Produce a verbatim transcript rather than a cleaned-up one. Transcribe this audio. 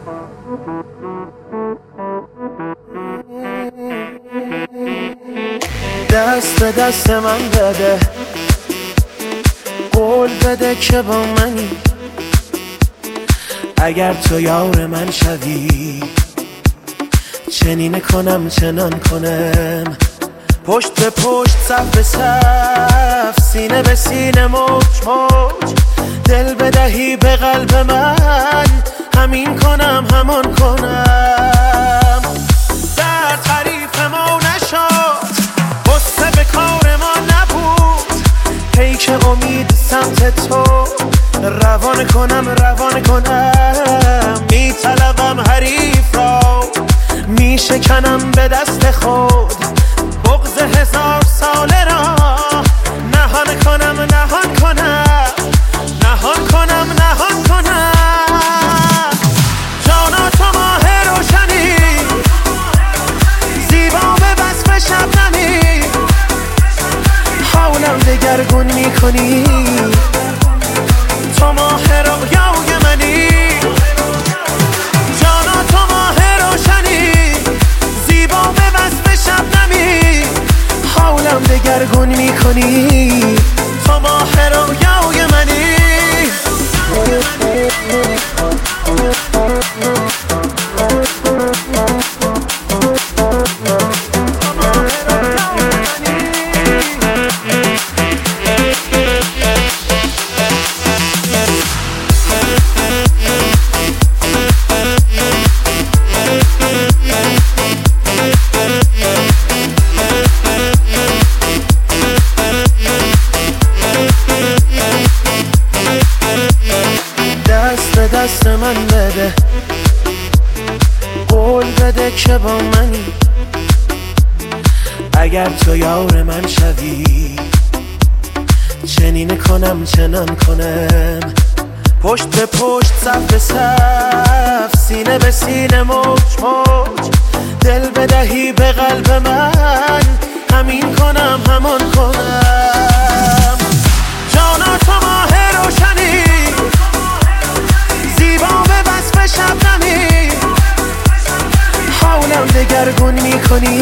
دست به دست من بده، قول بده که با منی. اگر تو یار من شوی، چنین کنم چنان کنم. پشت به پشت، صف به صف، سینه به سینه، موج موج. دل بدهی به قلب من، همین کنم همان کنم. در تعریف ما نشد، غصه به کار ما نبود. پیک امید سمت تو، روان کنم روان کنم. میطلبم حریف را، میشکنم به دست خود. بغض هزار ساله را نهان کنم نهان کنم نهان کنم نهان کنم. جانا تو ماه روشنی، زیبا به وصف شبنمی. حالم دگرگون میکنی، تو ماه رویای منی. جانا تو ماه روشنی، زیبا به وصف شبنمی. حالم دگرگون میکنی، تو ماه رویای منی. دست من بده، قول بده که با منی. اگر تو یار من شوی، چنین کنم چنان کنم. پشت به پشت، صف به صف، سینه به سینه، موج موج. دل بدهی به قلب من، همین کنم همان کنم. جانا تو ماه روشنی، زیبا به وصف شبنمی. حالم دگرگون میکنی،